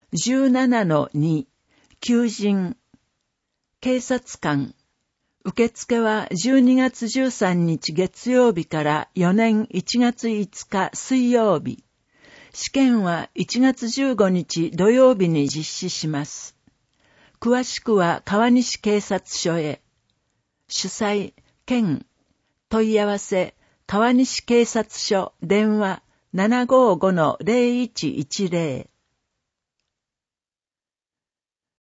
17-2 求人警察官受付は12月13日月曜日から4年1月5日水曜日。試験は1月15日土曜日に実施します。詳しくは川西警察署へ。主催、県、問い合わせ、川西警察署電話 755-0110